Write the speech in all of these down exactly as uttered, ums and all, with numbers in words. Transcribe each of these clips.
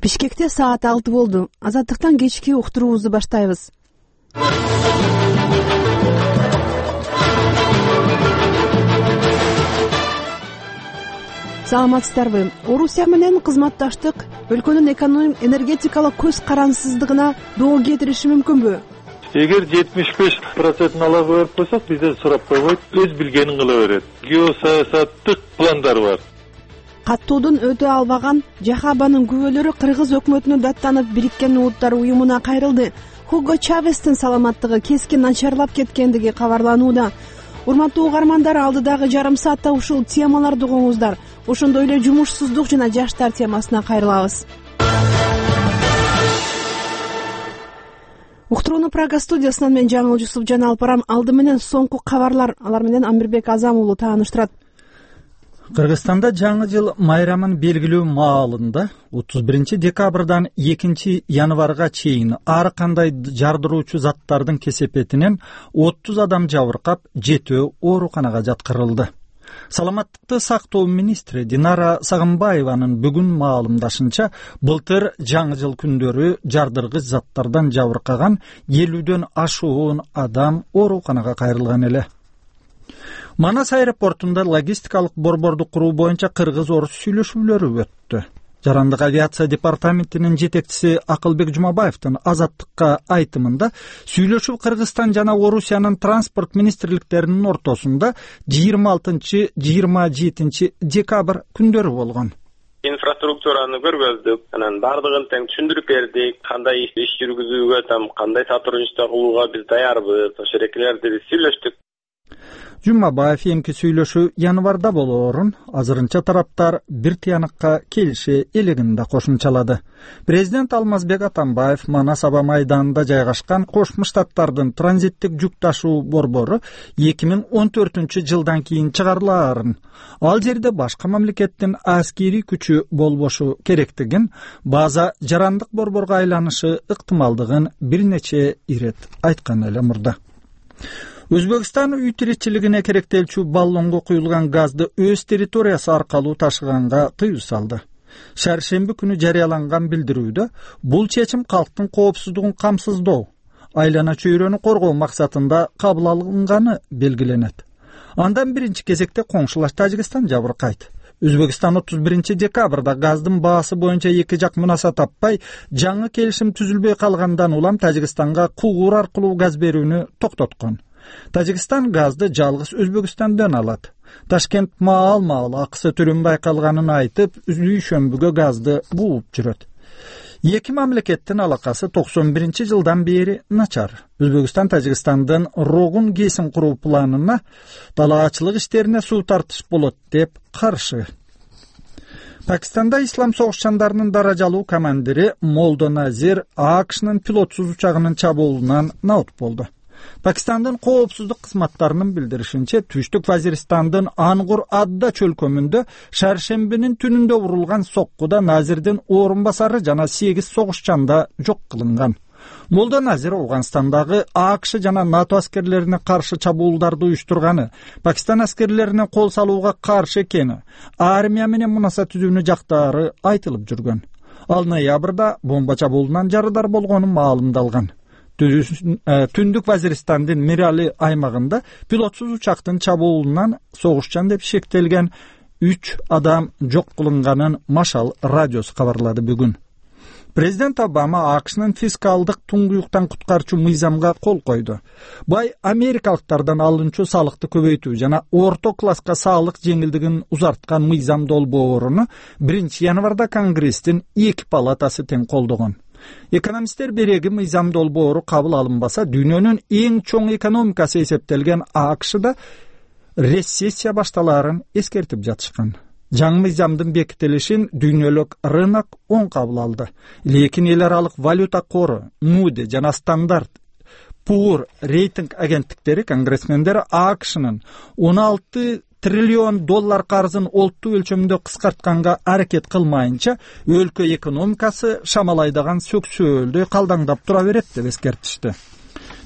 Бишкекте саат алты болду. Азаттыктан кечки уктуруубузду баштайбыз. Саламатсыздарбы? Орусия менен кызматташтык өлкөнүн экономик энергетикалык көз карансыздыгына доо кетириши мүмкүнбү? Эгер жетимиш беш процентин ала берип койсок, бизде сурап койбойт, өз билгенин кыла берет. Геосаясаттык пландар бар. Каттоодон өтө албаган Жахабанын күбөлөрү Кыргыз өкмөтүнө даттанып, Бириккен Улуттар уюмуна кайрылды. Хуго Чавестин саламаттыгы кескин начарлап кеткендиги кабарланууда. Урматтуу угармандар, алдыдагы жарым саатта ушул темаларды угуңуздар. Ошондой эле жумушсуздук жана жаштар темасына кайрылабыз. Уктурууну Прага студиясынан мен Жаңыл Жусуп жана Алпарам. Алды менен соңку кабарлар, алар менен Амирбек Азам уулу тааныштырат. Кыргызстанда жаңы жыл майрамын белгилөө маалында отуз биринчи декабрдан экинчи январга чейин ар кандай жардыруучу заттардын кесепетинен отуз адам жабыркап, жетөө ооруканага жаткырылды. Саламаттыкты сактоо министри Динара Сагынбаеванын бүгүн маалымдашынча, былтыр жаңы жыл күндөрү жардыргыч заттардан жабыркаган элүүдөн ашуун адам ооруканага кайрылган эле. Манас аэропортунда логистикалык борборду куруу боюнча кыргыз-орус сүйлөшүүлөрү өттү. Жарандык авиация департаментинин жетекчиси Акылбек Жумабаевдин Азаттыкка айтымында, сүйлөшүү Кыргызстан жана Орусиянын транспорт министрликтеринин ортосунда жыйырма алтынчы жыйырма жетинчи декабрь күндөрү болгон. Инфраструктураны көргөздүк, анан бардыгын тең түшүндүрүп бердик, кандай иш жүргүзүүгө, там кандай сотрудничество кылууга биз даярбыз, ошол эркелерди биз сүйлөштүк. Жумабаев эмки сүйлөшүү январда болоорун азырынча тараптар бир тыянакка келише элегинде кошумчалады. Президент Алмазбек Атамбаев Манас аба майданында жайгашкан Кошмо Штаттардын транзиттик жүк ташуу борбору эки миң он төртүнчү жылдан кийин чыгарылаарын, ал жерде башка мамлекеттин аскери күчү болбошу керектигин, база жарандык борборго айланышы ыктымалдыгын бир нече ирет айткан эле мурда. Өзбекстан үй тиричилигине керектелчү баллонго куюлган газды өз территориясы аркылуу ташыганга тыюу салды. Шаршемби күнү жарыяланган билдирүүдө бул чечим калктын коопсуздугун камсыздоо, айлана чөйрөнү коргоо максатында кабыл алынганы белгиленет. Андан биринчи кезекте коңшулаш Тажикстан жабыркайт. Өзбекстан отуз биринчи декабрда газдын баасы боюнча эки жак мунаса таппай, жаңы келишим түзүлбөй калгандан улам Тажикстанга кугур аркылуу газ берүүнү токтоткон. Тажикстан газды жалгыз Өзбекстандан алат. Ташкент маал-маал акысы төлөнбөй калганын айтып, үй-шөмбүгө газды бууп жүрөт. Эки мамлекеттин алакасы токсон биринчи жылдан бери начар. Өзбекстан Тажикстандын Рогун кесин куруу планына талаачылык иштерине суу тартыш болот деп каршы. Пакистанда ислам согушчандарынын даражалуу командири Молдо Назир АКШнын пилотсуз учагынын чабуулунан наут болду. Пакистандын коопсуздук кызматтарынын билдиришинче, Түштүк Вазиристандын Ангур Адда чөлкөмүндө шаршембинин түнүндө урулган соккуда Назирдин орун басары жана сегиз согушчанда жок кылынган. Молдо Назир Ауганстандагы АКШ жана НАТО аскерлерине каршы чабуулдарды уюштурганы, Пакистан аскерлерине кол салууга каршы экени, армия менен мунаса түзүүнү жактаары айтылып жүргөн. Ал ноябрда бомба чабуулунан жарыдар болгону маалымдалган. Түндүк Вазиристандын Мирали аймагында пилотсуз учактын чабуулунан согушчан деп шектелген үч адам жок кылынганын Машал радиосу кабарлады бүгүн. Президент Обама АКШнын фискалдык туңгуюктан куткарчу мыйзамга кол койду. Бай америкалыктардан алынчу салыкты көбөйтүү жана орто класска салык жеңилдигин узарткан мыйзам долбооруну биринчи январда Конгресстин эки палатасы тең колдогон. Экономисттер береги мыйзам долбоору кабыл алынбаса, дүйнөнүн эң чоң экономикасы эсептелген АКШда рецессия башталарын эскертип жатышкан. Жаңы мыйзамдын бекитилишин дүйнөлүк рынок оң кабыл алды. Лекин эл аралык валюта кору, Moody жана Стандарт Пуур рейтинг агенттиктери конгрессмендер АКШнын он алты триллион доллар карызын олттуу өлчөмүндө кыскартканга аракет кылмайынча, өлкө экономикасы шамалайдаган сөксөөлдөй калдаңдап тура берет деп эскертишти.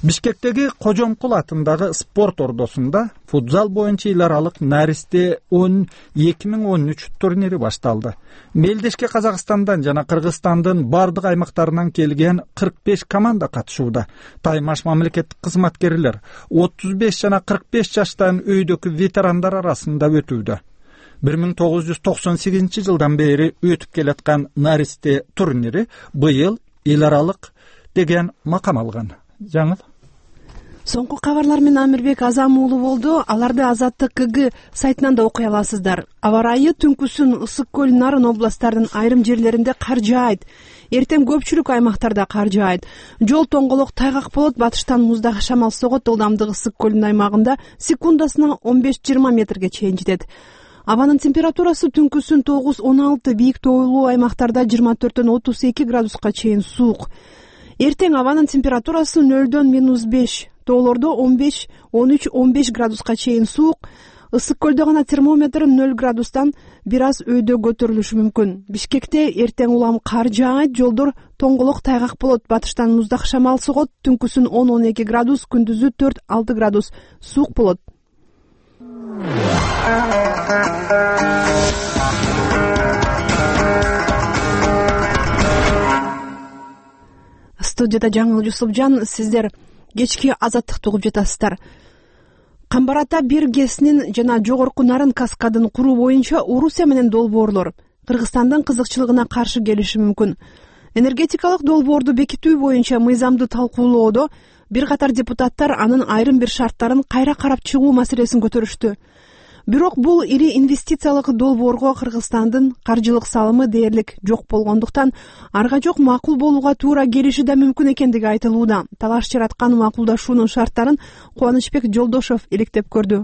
Бишкектеги Кожомкул атындагы спорт ордосунда футзал боюнча эл аралык наристе он эки миң он үч турнири башталды. Мелдешке Казакстандан жана Кыргызстандын бардык аймактарынан келген кырк беш команда катышууда. Таймаш мамлекеттик кызматкерлер отуз беш жана кырк беш жаштан өйдөгү ветерандар арасында өтүүдө. бир миң тогуз жүз токсон сегизинчи жылдан бери өтүп келаткан наристе турнири быйыл эл аралык деген макам алган. Жаңыл Соңку кабарлар менен Амирбек Азам уулу болду. Аларды Азаттык КГ сайтынан да окуй аласыздар. Аба ырайы түнкүсүн Ысык көл, Нарын областтарынын айрым жерлеринде кар жаайт. Эртең көпчүлүк аймактарда кар жаайт. Жол тоңголок тайгак болот. Батыштан муздак шамал согот. Ылдамдыгы Ысык көлүнүн аймагында секундасына он беш жыйырма метрге чейин жетет. Абанын температурасы түнкүсүн тогуз он алты, бийик тоолуу аймактарда жыйырма төрттөн отуз эки градуска чейин суук. Эртең абанын температурасы нөлдөн минус беш, тоолордо он беш, он үч, он беш градуска чейин суук. Ысык көлдө гана термометр нөл градустан бир аз өйдө көтөрүлүшү мүмкүн. Бишкекте эртең улам кар жаайт, жолдор тоңголок тайгак болот. Батыштан муздак шамал согот. Түнкүсүн он он эки градус, күндүзү төрт алты градус суук болот. Студияда Жаңыл Жусупжан, сиздер кечки Азаттыкты угуп жатасыздар. Камбарата бир гэсинин жана жогорку Нарын каскадын куруу боюнча Орусия менен долбоорлор Кыргызстандын кызыкчылыгына каршы келиши мүмкүн. Энергетикалык долбоорду бекитүү боюнча мыйзамды талкуулоодо бир катар депутаттар анын айрым бир шарттарын кайра карап чыгуу маселесин көтөрүштү. Бирок бул ири инвестициялык долбоорго Кыргызстандын каржылык салымы дээрлик жок болгондуктан арга жок макул болууга туура келиши да мүмкүн экендиги айтылууда. Талаш жараткан макулдашуунун шарттарын Кубанычбек Жолдошов иликтеп көрдү.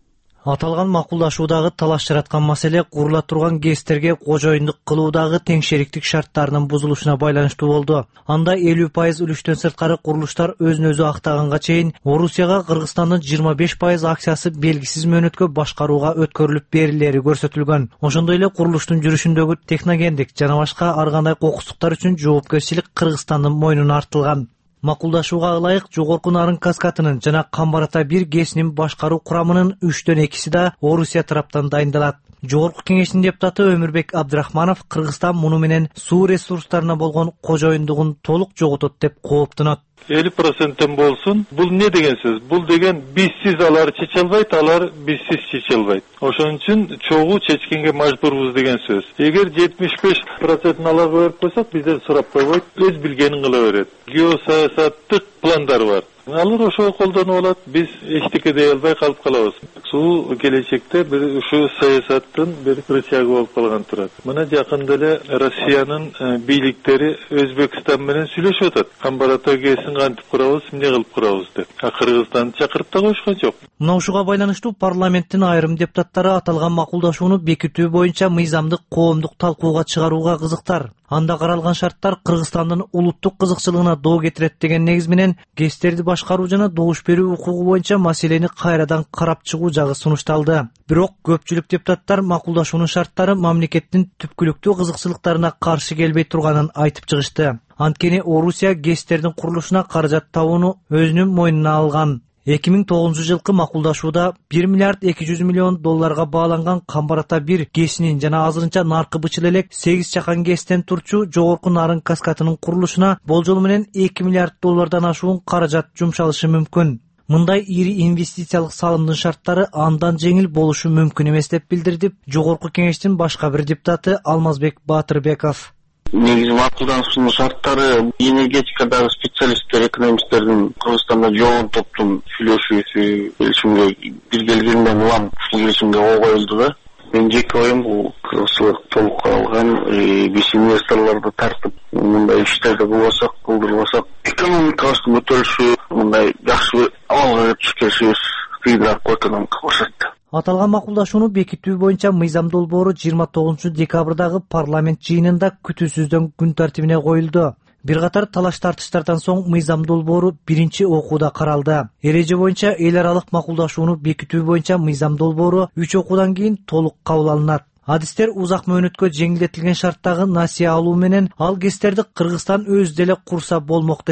Аталган макулдашуудагы талаш жараткан маселе курула турган ГЭСтерге кожоюндук кылуудагы теңшериктик шарттарынын бузулушуна байланыштуу болду. Анда элүү пайыз үлүштөн сырткары курулуштар өзүн өзү актаганга чейин Орусияга Кыргызстандын жыйырма беш пайыз акциясы белгисиз мөөнөткө башкарууга өткөрүлүп берилери көрсөтүлгөн. Ошондой эле курулуштун жүрүшүндөгү техногендик жана башка ар кандай кокустуктар үчүн жоопкерчилик Кыргызстандын мойнуна артылган. Макулдашууга ылайык жогорку Нарын каскатынын жана Камбарата бир гэсинин башкаруу курамынын үчтөн экиси да Орусия тараптан дайындалат. Жогорку кеңештин депутаты Өмүрбек Абдрахманов Кыргызстан муну менен суу ресурстарына болгон кожоюндугун толук жоготот деп кооптонот. элүү проценттен болсун. Бул не деген сөз? Бул деген бизсиз алар чече албайт, алар бизсиз чече албайт. Ошон үчүн чогуу чечкенге мажбурбуз деген сөз. Эгер жетимиш беш процентин аларга берип койсок, бизден сурап койбойт, өз билгенин кыла берет. Геосаясаттык пландар бар. Алар ошого колдонуп алат, биз эчтеке дей албай калып калабыз. Суу келечекте бир ушу саясаттын бир рычагы болуп калган турат. Мына жакында эле Россиянын бийликтери Өзбекстан менен сүйлөшүп атат. Камбарата гэсин кантип курабыз, эмне кылып курабыз деп. А Кыргызстанды чакырып да коюшкан жок. Мына ушуга байланыштуу парламенттин айрым депутаттары аталган макулдашууну бекитүү боюнча мыйзамдык коомдук талкууга чыгарууга кызыктар. Анда каралган шарттар Кыргызстандын улуттук кызыкчылыгына доо кетирет деген негиз менен гэстерди башкаруу жана добуш берүү укугу боюнча маселени кайрадан карап чыгуу жагы сунушталды. Бирок көпчүлүк депутаттар макулдашуунун шарттары мамлекеттин түпкүлүктүү кызыкчылыктарына каршы келбей турганын айтып чыгышты. Анткени Орусия гэстердин курулушуна каражат табууну өзүнүн мойнуна алган. эки миң тогузунчу жылкы макулдашууда бир миллиард эки жүз миллион долларга бааланган Камбарата бир гэсинин жана азырынча наркы бычыл элек сегиз чакан гэстен турчу жогорку Нарын каскатынын курулушуна болжол менен эки миллиард доллардан ашуун каражат жумшалышы мүмкүн. Мындай ири инвестициялык салымдын шарттары андан жеңил болушу мүмкүн эмес деп билдирди жогорку кеңештин башка бир депутаты Алмазбек Батырбеков. Негизи макулдануунун шарттары энергетикадагы специалисттер, экономисттердин Кыргызстанда жоон топтун сүйлөшүүсү келишимге бир келгенден улам ушул келишимге кол коюлду да. Мен жеке оюм бул кыргызчылык толук каралган, биз инвесторлорду тартып мындай иштерди кылбасак, кылдырбасак, экономикабыздын көтөрүлүшү мындай жакшы абалга түшкөнүбүз кыйыныраак экономика көрсөттү. Аталган макулдашууну бекитүү боюнча мыйзам долбоору жыйырма тогузунчу декабрдагы парламент жыйынында күтүүсүздөн күн тартибине коюлду. Бир катар талаш тартыштардан соң мыйзам долбоору биринчи окууда каралды. Эреже боюнча эл аралык макулдашууну бекитүү боюнча мыйзам долбоору үч окуудан кийин толук кабыл алынат. Адистер узак мөөнөткө жеңилдетилген шарттагы насыя алуу менен ал гэстерди Кыргызстан өзү деле курса болмок дешет.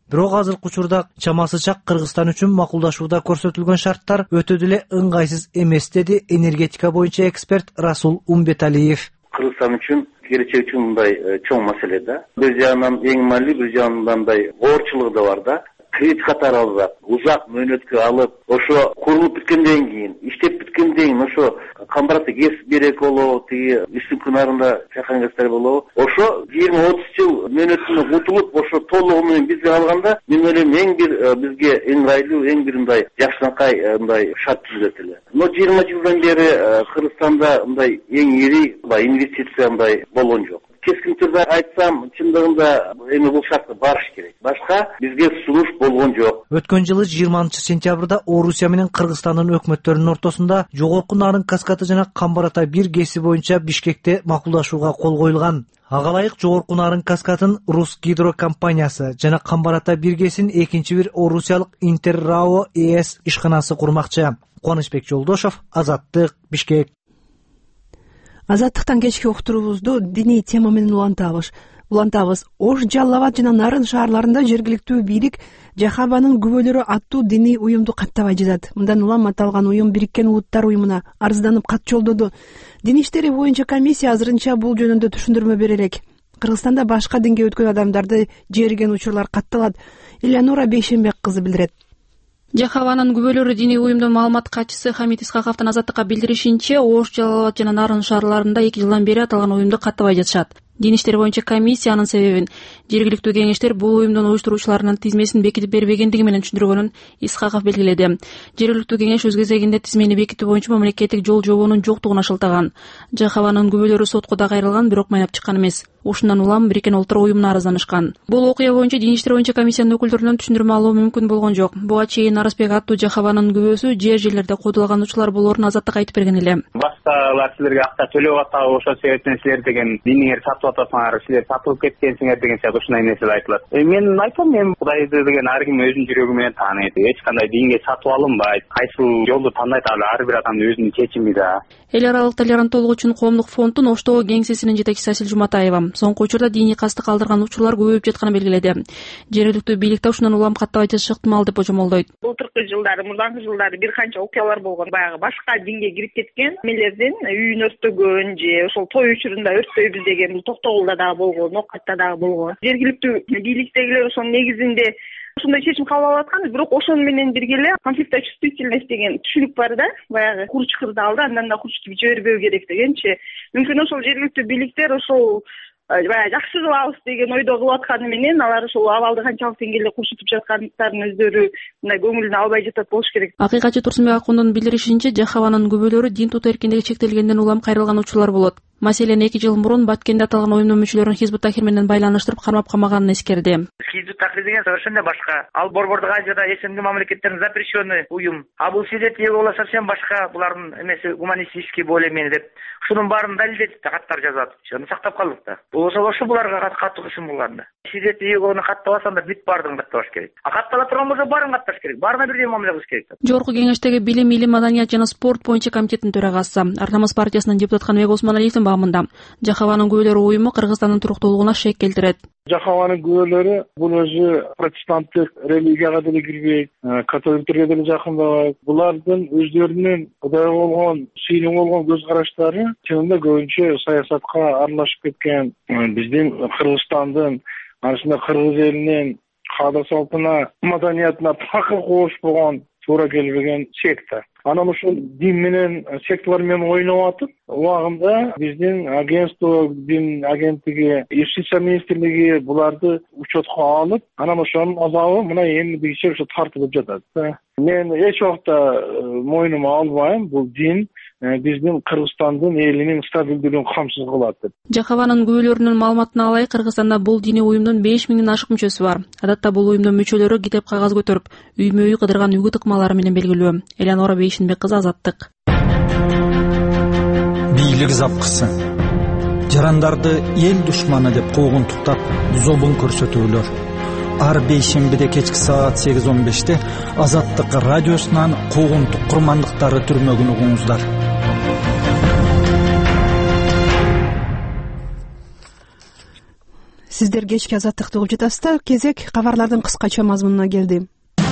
Бирок азыркы учурда чамасы чак Кыргызстан үчүн макулдашууда көрсөтүлгөн шарттар өтө деле ыңгайсыз эмес, деди энергетика боюнча эксперт Расул Умбеталиев. Кыргызстан үчүн келечек үчүн мындай чоң маселе да. Бир жагынан эң маанилүү, бир жагынан мындай оорчулугу да бар да. Кредит катары алып, узак мөөнөткө алып, ошо курулуп бүткөндөн кийин, иштеп бүткөндөн кийин ошо камбараты кес берек болобу, тиги үстүн күнарында чакан кестер болобу, ошо жыйырма отуз жыл мөөнөтүнөн утулуп, ошо толугу менен бизге алганда, мен ойлойм эң бир бизге ыңгайлуу, эң бир мындай жакшынакай мындай шарт түзүлөт эле. Но жыйырма жылдан бери Кыргызстанда мындай эң ири инвестиция мындай болгон жок. Кескин түрдө айтсам, чындыгында эми бул шартка барыш керек. Башка бизге сунуш болгон жок. Өткөн жылы жыйырманчы сентябрда Орусия менен Кыргызстандын өкмөттөрүнүн ортосунда Жогорку Нарын каскады жана Камбар-Ата бир гэси боюнча Бишкекте макулдашууга кол коюлган. Ага ылайык Жогорку Нарын каскадын Рус Гидро компаниясы жана Камбар-Ата бир гэсин экинчи бир орусиялык Интеррао ЭС ишканасы курмакчы. Кубанычбек Жолдошов, Азаттык, Бишкек. Азаттыктан кечки уктуруубузду диний тема менен улантабыз. Улантабыз. Ош, Жалал Абад жана Нарын шаарларында жергиликтүү бийлик Жахабанын күбөлөрү аттуу диний уюмду каттабай жатат. Мындан улам аталган уюм Бириккен Улуттар уюмуна арызданып кат жолдоду. Дин иштери боюнча комиссия азырынча бул жөнүндө түшүндүрмө бере элек. Кыргызстанда башка динге өткөн адамдарды жериген учурлар катталат. Элеонора Бейшенбек кызы билдирет. Жахабанын күбөлөрү диний уюмдун маалымат катчысы Хамит Исхаковдун Азаттыкка билдиришинче, Ош, Жалал Абад жана Нарын шаарларында эки жылдан бери аталган уюмду каттабай жатышат. Дин иштери боюнча комиссиянын себебин жергиликтүү кеңештер бул уюмдун уюштуруучуларынын тизмесин бекитип бербегендиги менен түшүндүргөнүн Исхаков белгиледи. Жергиликтүү кеңеш өз кезегинде тизмени бекитүү боюнча мамлекеттик жол жобонун жоктугуна шылтаган. Жахабанын күбөлөрү сотко да кайрылган, бирок майнап чыккан эмес. Ушундан улам Бириккен Улуттар уюмуна арызданышкан. Бул окуя боюнча Дин иштери боюнча комиссиянын өкүлдөрүнөн түшүндүрмө алуу мүмкүн болгон жок. Буга чейин Арысбек аттуу Жахабанын күбөсү жер жерлерде кодулануучулар болоорун Азаттыкка айтып берген эле. Башкалар силерге акча төлөп атабы, ошол себептен силер деген диниңерди сатып атасыңар, силер сатылып кеткенсиңер деген сыяктуу ушундай нерселер айтылат. Мен айтам, мен Кудайды деген ар ким өзүнүн жүрөгү менен тааныйт. Эч кандай динге сатып алынбайт. Кайсыл жолду тандайт ал ар бир адамдын өзүнүн чечими да. Эл аралык толеранттуулук үчүн коомдук фонддун Оштогу кеңсесинин жетекчиси Асил Жуматаева соңку учурда диний кастык калтырган учурлар көбөйүп жатканын белгиледи. Жергиликтүү бийликте ушундан улам каттабай жатышы ыктымал деп божомолдойт. Былтыркы жылдары, мурдаңкы жылдары бир канча окуялар болгон. Баягы башка динге кирип кеткен эмелердин үйүн өрттөгөн же ошол той учурунда өрттөйбүз деген бул Токтогулда дагы болгон, Ноккатта дагы болгон. Жергиликтүү бийликтегилер ошонун негизинде ушундай чечим кабыл алып аткан, бирок ошону менен бирге эле конфликта чувствительность деген түшүнүк бар да, баягы кур чыкырды алды, андан да курчутуп жибербөө керек дегенчи. Мүмкүн ошол жергиликтүү бийликтер ошол баягы жакшы кылабыз деген ойдо кылып атканы менен алар ошол абалды канчалык деңгээлде курчутуп жаткандарын өздөрү мындай көңүлүнө албай жатат болуш керек. Акыйкатчы Турсунбек Акундун билдиришинче, Жахабанын күбөлөрү дин тутуу эркиндиги чектелгенден улам кайрылган учурлар болот. Маселен, эки жыл мурун Баткенде аталган уюмдун мүчөлөрүн Хизбут Тахир менен байланыштырып кармап камаганын эскерди. Хизбут Тахир деген совершенно башка. Ал Борбордук Азияда СНГ мамлекеттеринин запрещенный уюм. А бул Сизет Иегова совсем башка. Булардын эмеси гуманистический более-менее деп. Ушунун баарын далилдетип да каттар жазып атып, аны сактап калдык да. Бул ошол ошо буларга каттык ишин болгон да. Сизет Иегованы каттабасаң да бүт баардыгын каттабаш керек. А каттала турган болсо баарын катташ керек. Баарына бирдей мамиле кылыш керек. Жогорку кеңештеги билим, илим, маданият жана спорт боюнча комитеттин төрагасы, Ар-Намыс партиясынын депутаты Каныбек Осмоналиевдин багымында Жахабанын күбөлөрү уюму Кыргызстандын туруктуулугуна шек келтирет. Жахабанын күбөлөрү бул өзү протестанттык религияга деле кирбейт, католиктерге деле жакынбайт. Булардын өздөрүнүн Кудайга болгон, сыйынга болгон көз караштары чынында көбүнчө саясатка аралашып кеткен. Биздин Кыргызстандын, анысында кыргыз элинин каада салтына, маданиятына такыр кошпогон, туура келбеген секта. Анан ушул дин менен, секталар менен ойноп атып, убагында биздин агентство, дин агенттиги, юстиция министрлиги буларды учетко алып, анан ошонун азабы мына эмдигиче ошо тартылып жатат. Мен эч убакта мойнума албайм, бул дин биздин Кыргызстандын элинин стабилдүүлүгүн камсыз кылат деп. Жахабанын күбөлөрүнүн маалыматына ылайык, Кыргызстанда бул диний уюмдун беш миңден ашык мүчөсү бар. Адатта бул уюмдун мүчөлөрү китеп кагаз көтөрүп, үймө үй кыдырган үгүт ыкмалары менен белгилүү. Элеонора Бейшенбек кызы, Азаттык. Бийлик запкысы. Жарандарды эл душманы деп куугунтуктап, зобун көрсөтүүлөр. Ар бейшембиде кечки саат сегиз он беште Азаттык радиосунан куугунтук курмандыктары түрмөгүн угуңуздар. Сиздер кечки азаттыкты угуп жатасыздар. Кезек кабарлардын кыскача мазмунуна келди.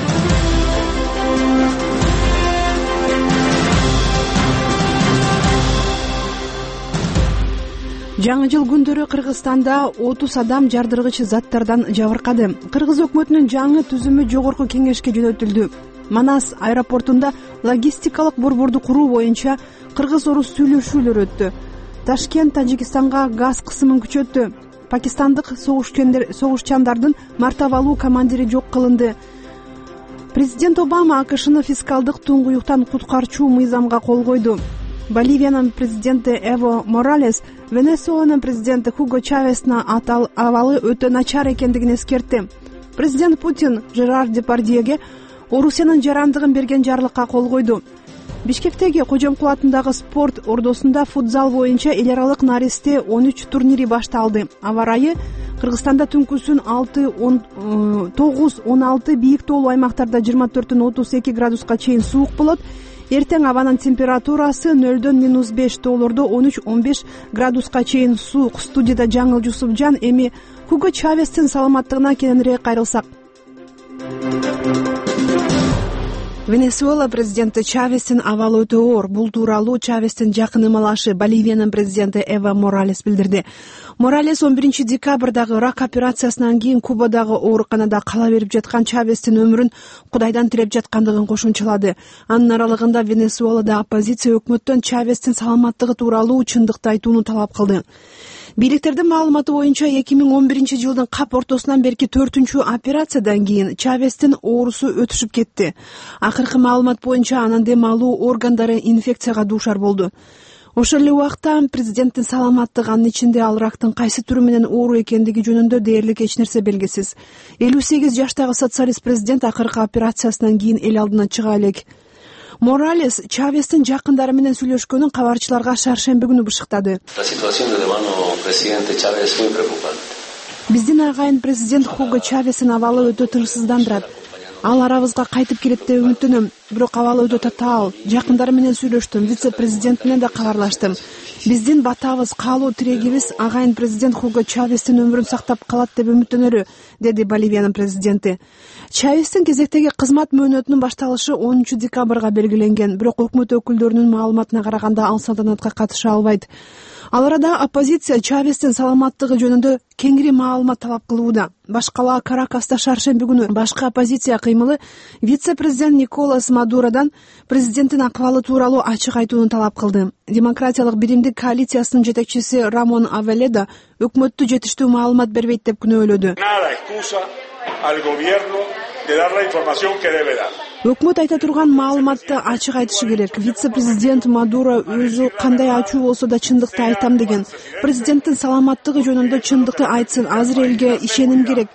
Жаңы жыл күндөрү Кыргызстанда отуз адам жардыргыч заттардан жабыркады. Кыргыз өкмөтүнүн жаңы түзүмү жогорку кеңешке жөнөтүлдү. Манас аэропортунда логистикалык борборду куруу боюнча кыргыз-орус сүйлөшүүлөр өттү. Ташкент Тажикстанга газ кысымын күчөттү. Пакистандык согушчандардын мартабалуу командири жок кылынды. Президент Обама АКШны фискалдык туңгуюктан куткарчу мыйзамга кол койду. Боливиянын президенти Эво Моралес Венесуэланын президенти Хуго Чавестин абалы өтө начар экендигин эскертти. Президент Путин Жерар Депардьеге Орусиянын жарандыгын берген жарлыкка кол койду. Бишкектеги Кожомкул атындагы спорт ордосунда футзал боюнча эл аралык наристе он үч турнири башталды. Аба ырайы Кыргызстанда түнкүсүн алты он тогуз он алты, бийик тоолуу аймактарда жыйырма төрттөн отуз эки градуска чейин суук болот. Эртең абанын температурасы нөлдөн минус беш, тоолордо он үч он беш градуска чейин суук. Студияда Жаңыл Жусупжан. Эми Хуго Чавестин саламаттыгына кененирээк кайрылсак. Венесуэла президенти Чавестин абалы өтө оор. Бул тууралуу Чавестин жакын ымалашы Боливиянын президенти Эво Моралес билдирди. Моралес он биринчи декабрдагы рак операциясынан кийин Кубадагы ооруканада кала берип жаткан Чавестин өмүрүн Кудайдан тилеп жаткандыгын кошумчалады. Анын аралыгында Венесуэлада оппозиция өкмөттөн Чавестин саламаттыгы тууралуу чындыкты айтууну талап кылды. Бийликтердин маалыматы боюнча эки миң он биринчи жылдын кап ортосунан берки төртүнчү операциядан кийин Чавестин оорусу өтүшүп кетти. Акыркы маалымат боюнча анын дем алуу органдары инфекцияга дуушар болду. Ошол эле убакта президенттин саламаттыгы, анын ичинде ал рактын кайсы түрү менен оору экендиги жөнүндө дээрлик эч нерсе белгисиз. элүү сегиз жаштагы социалист президент акыркы операциясынан кийин эл алдына чыга элек. Моралес Чавестин жакындары менен сүйлөшкөнүн кабарчыларга шаршемби күнү бышыктады. Биздин агайын президент Хуго Чавестин абалы өтө тынчсыздандырат. Ал арабызга кайтып келет деп үмүттөнөм. Бирок абалы өтө татаал. Жакындары менен сүйлөштүм, вице-президент менен да кабарлаштым. Биздин батабыз, каалоо тирегибиз агайын президент Хуго Чавестин өмүрүн сактап калат деп үмүттөнөрү, деди Боливиянын президенти. Чавестин кезектеги кызмат мөөнөтүнүн башталышы онунчу декабрга белгиленген, бирок өкмөт өкүлдөрүнүн маалыматына караганда ал салтанатка катыша албайт. Ал арада оппозиция Чавестин саламаттыгы жөнүндө кеңири маалымат талап кылууда. Башкала Каракаста шаршемби күнү башка оппозиция кыймылы вице-президент Николас Мадуродан президенттин акыбалы тууралуу ачык айтууну талап кылды. Демократиялык биримдик коалициясынын жетекчиси Рамон Авеледо өкмөттү жетиштүү маалымат бербейт деп күнөөлөдү. Өкмөт айта турган маалыматты ачык айтышы керек. Вице-президент Мадуро өзү кандай ачуу болсо да чындыкты айтам деген. Президенттин саламаттыгы жөнүндө чындыкты айтсын, азыр элге ишеним керек.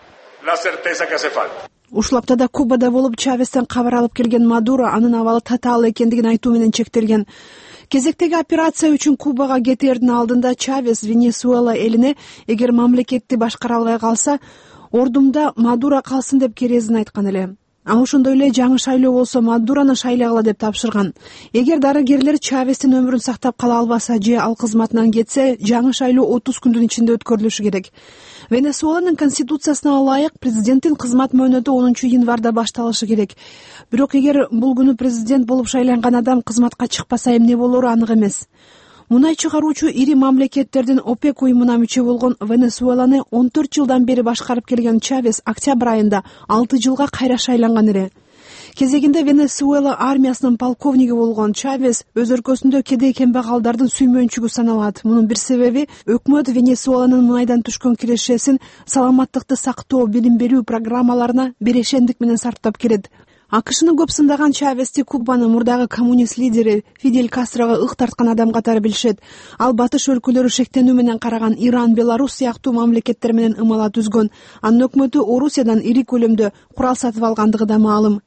Ушул аптада Кубада болуп Чавестен кабар алып келген Мадуро анын абалы татаал экендигин айтуу менен чектелген. Кезектеги операция үчүн Кубага кетээрдин алдында Чавес Венесуэла элине эгер мамлекетти башкара албай калса, ордумда Мадуро калсын деп керезин айткан эле. Ал ошондой эле жаңы шайлоо болсо Мадурону шайлагыла деп тапшырган. Эгер дарыгерлер Чавестин өмүрүн сактап кала албаса же ал кызматынан кетсе, жаңы шайлоо отуз күндүн ичинде өткөрүлүшү керек. Венесуэланын конституциясына ылайык президенттин кызмат мөөнөтү онунчу январда башталышы керек. Бирок эгер бул күнү президент болуп шайланган адам кызматка чыкпаса эмне болору анык эмес. Мунай чыгаруучу ири мамлекеттердин ОПЕК уюмуна мүчө болгон Венесуэланы он төрт жылдан бери башкарып келген Чавес октябрь айында алты жылга кайра шайланган эле. Кезегинде Венесуэла армиясынын полковниги болгон Чавес өз өлкөсүндө кедей кембагалдардын сүймөнчүгү саналат. Мунун бир себеби өкмөт Венесуэланын мунайдан түшкөн кирешесин саламаттыкты сактоо, билим берүү программаларына берешендик менен сарптап келет. АКШны көп сындаган Чавести Кубанын мурдагы коммунист лидери Фидель Кастрого ык тарткан адам катары билишет. Ал батыш өлкөлөрү шектенүү менен караган Иран, Беларусь сыяктуу мамлекеттер менен ымала түзгөн. Анын өкмөтү Орусиядан ири көлөмдө курал сатып алгандыгы да маалым.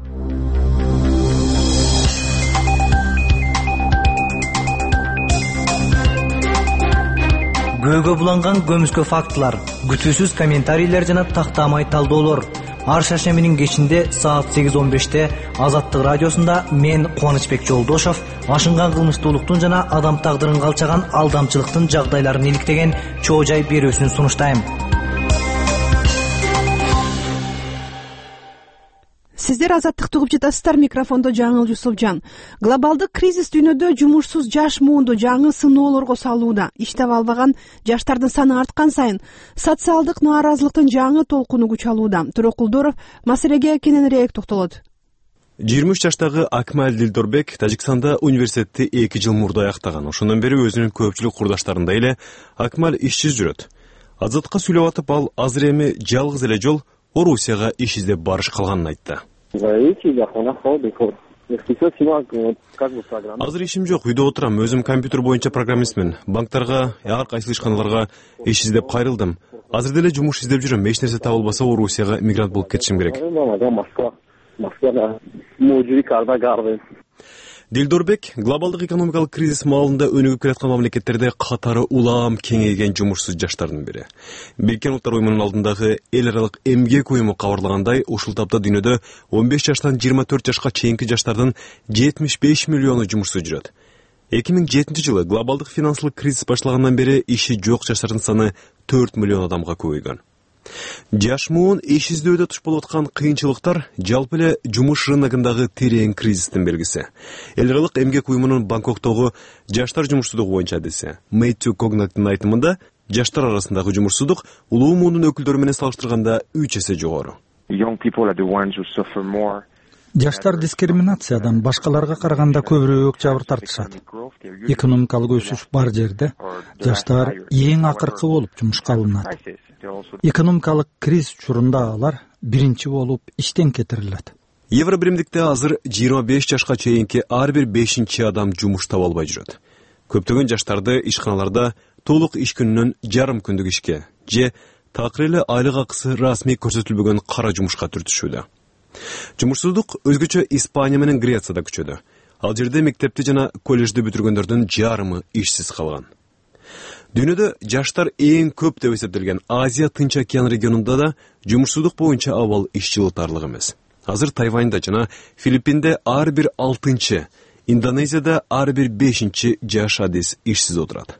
Көөгө буланган көмүскө фактылар, күтүүсүз комментарийлер жана тактамай талдоолор. Ар шаршембинин кечинде саат сегиз он беште Азаттык радиосунда мен Кубанычбек Жолдошов ашынган кылмыштуулуктун жана адам тагдырын калчаган алдамчылыктын жагдайларын иликтеген чоо жай берүүсүн сунуштайм. Сиздер Азаттыкты угуп жатасыздар. Микрофондо Жаңыл Жусупжан. Глобалдык кризис дүйнөдө жумушсуз жаш муунду жаңы сыноолорго салууда. Иш таба албаган жаштардын саны арткан сайын социалдык нааразылыктын жаңы толкуну күч алууда. Турок Кулдоров маселеге кененирээк токтолот. жыйырма үч жаштагы Акмал Дилдорбек Тажикстанда университетти эки жыл мурда аяктаган. Ошондон бери өзүнүн көпчүлүк курдаштарындай эле Акмал ишсиз жүрөт. Азатка сүйлөп атып, ал азыр эми жалгыз эле жол Орусияга иш издеп барыш калганын айтты. Азыр ишим жок, үйдө отурам. Өзүм компьютер боюнча программистмин. Банктарга, ар кайсы ишканаларга иш издеп кайрылдым. Азыр деле жумуш издеп жүрөм. Эч нерсе таба албаса Орусияга мигрант болуп кетишим керек. Дилдорбек глобалдык экономикалык кризис маалында өнүгүп келаткан мамлекеттерде катары улам кеңейген жумушсуз жаштардын бири. Бириккен Улуттар уюмунун алдындагы эл аралык эмгек уюму кабарлагандай, ушул тапта дүйнөдө он беш жаштан жыйырма төрт жашка чейинки жаштардын жетимиш беш миллиону жумушсуз жүрөт. эки миң жетинчи жылы глобалдык финансылык кризис башталгандан бери иши жок жаштардын саны төрт миллион адамга көбөйгөн. Жаш муун иш издөөдө туш болуп аткан кыйынчылыктар жалпы эле жумуш рыногундагы терең кризистин белгиси. Эл аралык эмгек уюмунун Бангкоктогу жаштар жумушсуздугу боюнча адиси Мэттью Когнаттын айтымында, жаштар арасындагы жумушсуздук улуу муунун өкүлдөрү менен салыштырганда үч эсе жогору. Жаштар дискриминациядан башкаларга караганда көбүрөөк жабыр тартышат. Экономикалык өсүш бар жерде жаштар эң акыркы болуп жумушка алынат. Экономикалык кризис учурунда алар биринчи болуп иштен кетирилет. Евро биримдикте азыр жыйырма беш жашка чейинки ар бир бешинчи адам жумуш таба албай жүрөт. Көптөгөн жаштарды ишканаларда толук иш күнүнөн жарым күндүк ишке же такыр эле айлык акысы расмий көрсөтүлбөгөн кара жумушка түртүшүүдө. Жумушсуздук өзгөчө Испания менен Грецияда күчөдө. Ал жерде мектепти жана коллежди бүтүргөндөрдүн жарымы ишсиз калган. Дүйнөдө жаштар эң көп деп эсептелген Азия Тынч океан регионунда да жумушсуздук боюнча абал иш жылытарлык эмес. Азыр Тайваньда жана Филиппинде ар бир алтынчы, Индонезияда ар бир бешинчи жаш адис ишсиз отурат.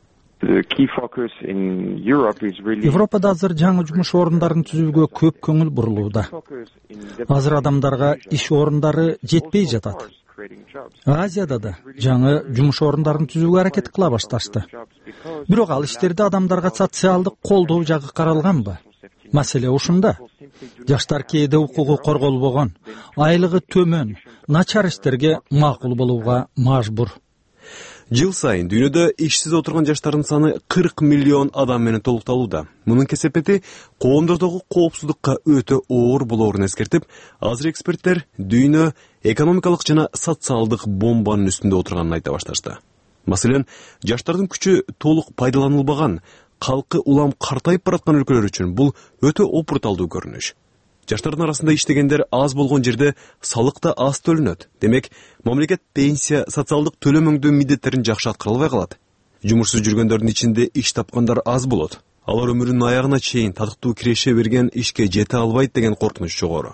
Европада азыр жаңы жумуш орундарын түзүүгө көп көңүл бурулууда. Азыр адамдарга иш орундары жетпей жатат. Азияда да жаңы жумуш орундарын түзүүгө аракет кыла башташты. Бирок ал иштерде адамдарга социалдык колдоо жагы каралганбы? Маселе ушунда. Жаштар кээде укугу корголбогон, айлыгы төмөн, начар иштерге макул болууга мажбур. Жыл сайын дүйнөдө ишсиз отурган жаштардын саны кырк миллион адам менен толукталууда. Мунун кесепети коомдордогу коопсуздукка өтө оор болоорун эскертип, азыр эксперттер дүйнө экономикалык жана социалдык бомбанын үстүндө отурганын айта башташты. Маселен, жаштардын күчү толук пайдаланылбаган, калкы улам картайып бараткан өлкөлөр үчүн бул өтө опурталдуу көрүнүш. Жаштардын арасында иштегендер аз болгон жерде салык да аз төлөнөт. Демек, мамлекет пенсия, социалдык төлөм өңдөө милдеттерин жакшы аткара албай калат. Жумушсуз жүргөндөрдүн ичинде иш тапкандар аз болот. Алар өмүрүнүн аягына чейин татыктуу киреше берген ишке жете албайт деген коркунуч жогору.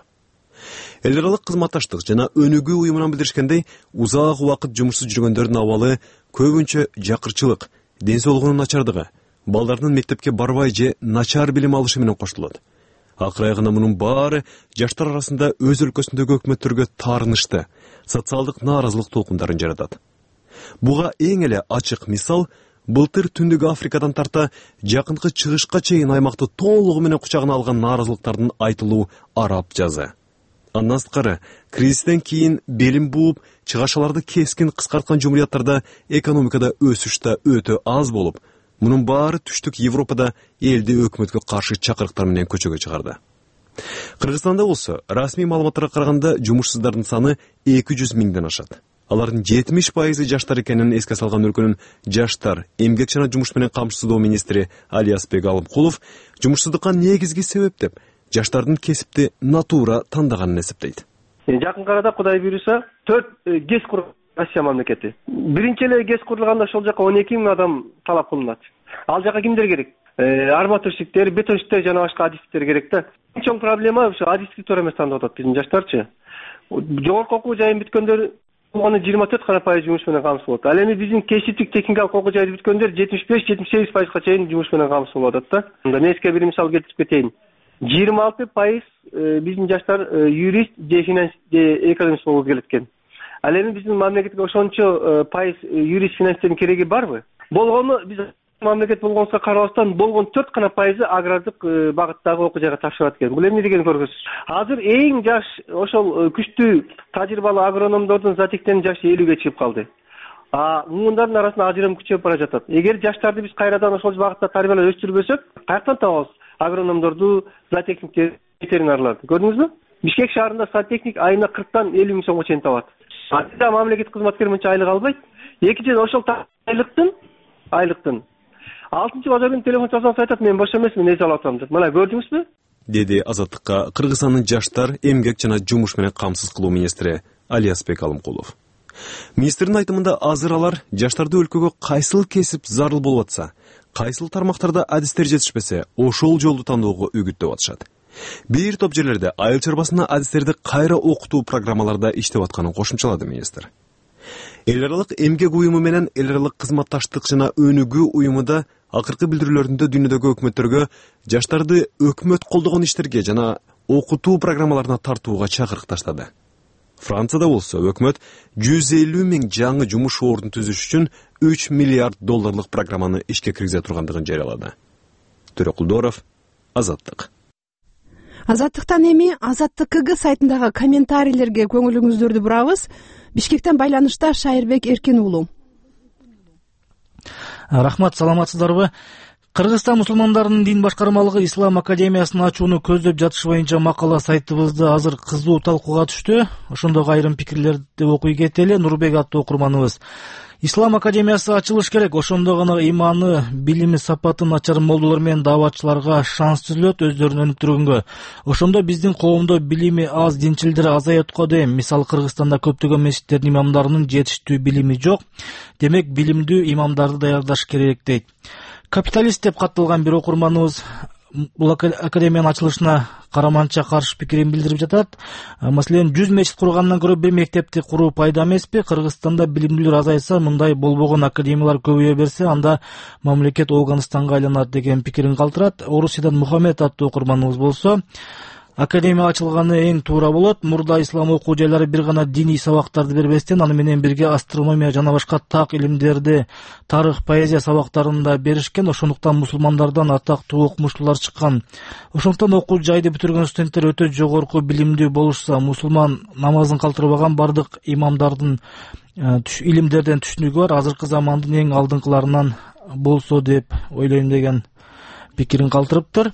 Эл аралык кызматташтык жана өнүгүү уюмунан билдиришкендей, узак убакыт жумушсуз жүргөндөрдүн абалы көбүнчө жакырчылык, ден соолугунун начардыгы, балдардын мектепке барбай же начар билим алышы менен коштулат. Акыр аягында мунун баары жаштар арасында өз өлкөсүндөгү өкмөттөргө таарынышты, социалдык нааразылык толкундарын жаратат. Буга эң эле ачык мисал былтыр Түндүк Африкадан тарта жакынкы чыгышка чейин аймакты толугу менен кучагына алган нааразылыктардын айтылуу араб жазы. Андан сырткары, кризистен кийин белим бууп, чыгашаларды кескин кыскарткан жумурияттарда экономикада өсүш да өтө аз болуп, мунун баары түштүк Европада элди өкмөткө каршы чакырыктар менен көчөгө чыгарды. Кыргызстанда болсо, расмий маалыматтарга караганда жумушсуздардын саны эки жүз миңден ашат. Алардын жетимиш пайызы жаштар экенин эске салган өлкөнүн жаштар, эмгек жана жумуш менен камсыздоо министри Алиасбек Алымкулов жумушсуздукка негизги себеп деп жаштардын кесипти натура тандаганын эсептейт. Жакын арада Кудай буйруса төрт ГЭС курулат Россия мамлекети. Биринчи эле ГЭС курулганда ошол жака он эки миң адам талап кылынат. Ал жака кимдер керек? Арматурщиктер, бетонщиктер жана башка адистер керек да. Эң чоң проблема ошо адистти туура эмес тандап атат биздин жаштарчы. Жогорку окуу жайын бүткөндөр аны жыйырма төрт гана пайыз жумуш менен камсыз болот. Ал эми биздин кесиптик техникалык окуу жайды бүткөндөр жетимиш беш жетимиш сегиз пайызга чейин жумуш менен камсыз болуп атат да. Мында мезгилге бир мисал келтирип кетейин. жыйырма алты пайыз биздин жаштар юрист же финанс же экономист болгу келет экен. Ал эми биздин мамлекетке ошончо пайыз юрист финансистердин кереги барбы? Болгону биз мамлекет болгонубузга карабастан болгон төрт гана пайызы агрардык багыттагы окуу жайга тапшырат экен. Бул эмне дегени көргүсүз? Азыр эң жаш ошол күчтүү тажрыйбалуу агрономдордун затектен жашы элүүгө чыгып калды. А мундардын арасында ажырым күчөп бара жатат. Эгер жаштарды биз кайрадан ошол багытта тарбиялап өстүрбөсөк, каяктан табабыз агрономдорду, зоотехниктерди, ветеринарларды? Көрдүңүзбү? Бишкек шаарында зоотехник айына кырктан элүү миң сомго чейин табат. Анда мамлекет кызматкери мынча айлык албайт. Экинчиден ошол айлыктын айлыктын алтынчы базар күнү телефон чалсаңыз айтат, мен бош эмесмин, эс алып атам деп. Мына көрдүңүзбү? Деди Азаттыкка Кыргызстандын жаштар, эмгек жана жумуш менен камсыз кылуу министри Алиязбек Алымкулов. Министрдин айтымында азыр алар жаштарды өлкөгө кайсыл кесип зарыл болуп атса, кайсыл тармактарда адистер жетишпесе, ошол жолду тандоого үгүттөп атышат. Бир топ жерлерде айыл чарбасына адистерди кайра окутуу программаларда иштеп атканын кошумчалады министр. Эл аралык эмгек уюму менен эл аралык кызматташтык жана өнүгүү уюму да акыркы билдирүүлөрүндө дүйнөдөгү өкмөттөргө жаштарды өкмөт колдогон иштерге жана окутуу программаларына тартууга чакырык таштады. Францияда болсо өкмөт жүз элүү миң жаңы жумуш ордун түзүш үчүн үч миллиард долларлык программаны ишке киргизе тургандыгын жарыялады. Төрөкулдоров, Азаттык. Азаттыктан эми Азаттык КГ сайтындагы комментарийлерге көңүлүңүздөрдү бурабыз. Бишкектен байланышта Шайырбек Эркин уулу. Рахмат, саламатсыздарбы? Кыргызстан мусулмандарынын дин башкармалыгы Ислам академиясын ачууну көздөп жатыш боюнча макала сайтыбызда азыр кызуу талкууга түштү. Ошондогу айрым пикирлерди окуй кетели. Нурбек аттуу окурманыбыз: Ислам академиясы ачылыш керек. Ошондо гана иманы, билими сапаты начар молдолор менен дааватчыларга шанс түзүлөт өздөрүн өнүктүргөнгө. Ошондо биздин коомдо билими аз динчилдер азаят го дейм. Мисалы Кыргызстанда көптөгөн мечиттердин имамдарынын жетиштүү билими жок. Демек билимдүү имамдарды даярдаш керек дейт. Капиталист деп катталган бир окурманыбыз бул академиянын ачылышына караманча каршы пикирин билдирип жатат. Маселен, жүз мечит кургандан көрө бир мектепти куруу пайда эмеспи? Кыргызстанда билимдүүлөр азайса, мындай болбогон академиялар көбөйө берсе, анда мамлекет Афганистанга айланат деген пикирин калтырат. Орусиядан Мухаммед аттуу окурманыбыз болсо, академия ачылганы эң туура болот. Мурда ислам окуу жайлары бир гана диний сабактарды бербестен, аны менен бирге астрономия жана башка так илимдерди, тарых, поэзия сабактарын да беришкен. Ошондуктан мусулмандардан атактуу окумуштуулар чыккан. Ошондуктан окуу жайды бүтүргөн студенттер өтө жогорку билимдүү болушса, мусулман намазын калтырбаган бардык имамдардын илимдерден түшүнүгү бар. Азыркы замандын эң алдыңкыларынан болсо деп ойлойм деген пикирин калтырыптыр.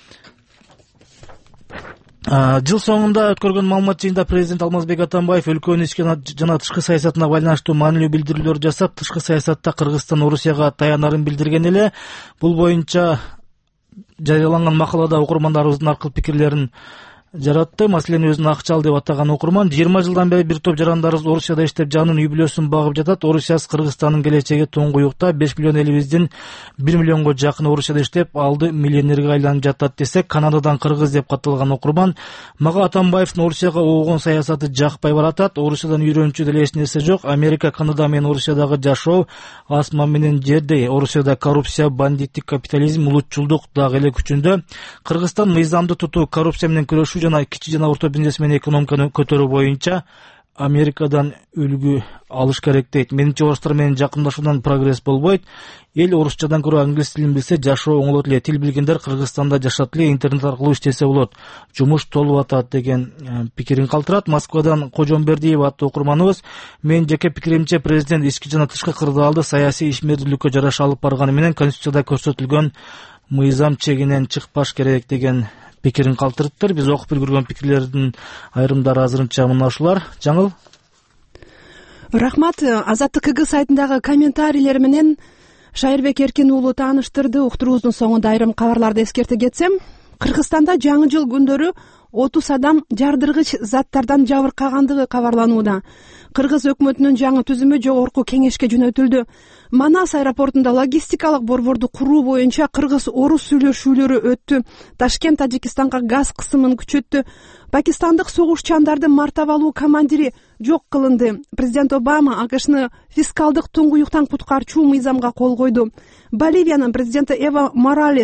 Жыл соңунда өткөргөн маалымат жыйында президент Алмазбек Атамбаев өлкөнүн ички жана тышкы саясатына байланыштуу маанилүү билдирүүлөр жасап, тышкы саясатта Кыргызстан Орусияга таянарын билдирген эле. Бул боюнча жарыяланган макалада окурмандарыбыздын аркылуу пикирлерин жаратты. Маселен, өзүн акчал деп атаган окурман: жыйырма жылдан бери бир топ жарандарыбыз Орусияда иштеп, жанын үй бүлөсүн багып жатат. Орусиясыз Кыргызстандын келечеги туңгуюкта. беш миллион элибиздин бир миллионго жакын Орусияда иштеп, алды миллионерге айланып жатат десек, Канададан кыргыз деп катталган окурман: мага Атамбаевдин Орусияга обгон саясаты жакпай баратат. Орусиядан үйрөнчү деле эч нерсе жок. Америка, Канада менен Орусиядагы жашоо асман менен жердей. Орусияда коррупция, бандиттик, капитализм, улутчулдук дагы эле күчүндө. Кыргызстан мыйзамды тутуу, коррупция менен күрөшүү жана кичи жана орто бизнес менен экономиканы көтөрүү боюнча Америкадан үлгү алыш керек дейт. Менимче, орустар менен жакындашуудан прогресс болбойт. Эл орусчадан көрө англис тилин билсе, жашоо оңолот эле. Тил билгендер Кыргызстанда жашат эле, интернет аркылуу иштесе болот. Жумуш толуп атат деген пикирин калтырат. Москвадан Кожомбердиев аттуу окурманыбыз: мен жеке пикиримче, президент ички жана тышкы кырдаалды саясий ишмердүүлүккө жараша алып барганы менен Конституцияда көрсөтүлгөн мыйзам чегинен чыкпаш керек деген пикирин калтырыптыр. Биз окуп үлгүргөн пикирлердин айрымдары азырынча мына ушулар. Жаңыл. Рахмат. Азаттык КГ сайтындагы комментарийлер менен Шайырбек Эркин уулу тааныштырды. Уктуруубуздун соңунда айрым кабарларды эскерте кетсем, Кыргызстанда жаңы жыл күндөрү отуз адам жардыргыч заттардан жабыркагандыгы кабарланууда. Кыргыз өкмөтүнүн жаңы түзүмү жогорку кеңешке жөнөтүлдү. Манас аэропортунда логистикалык борборду куруу боюнча кыргыз-орус сүйлөшүүлөрү өттү. Ташкент Тажикистанга газ кысымын күчөттү. Пакистандык согушчандардын мартабалуу командири жок кылынды. Президент Обама АКШны фискалдык туңгуюктан куткарчуу мыйзамга кол койду. Боливиянын президенти Эво Моралес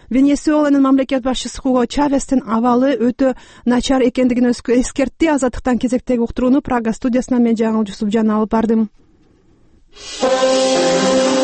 Венесуэланын мамлекет башчысы Хуго Чавестин абалы өтө начар экендигин эскертти. Азаттыктан кезектеги уктурууну Прага студиясынан мен Жаңыл Жусупжан алып бардым.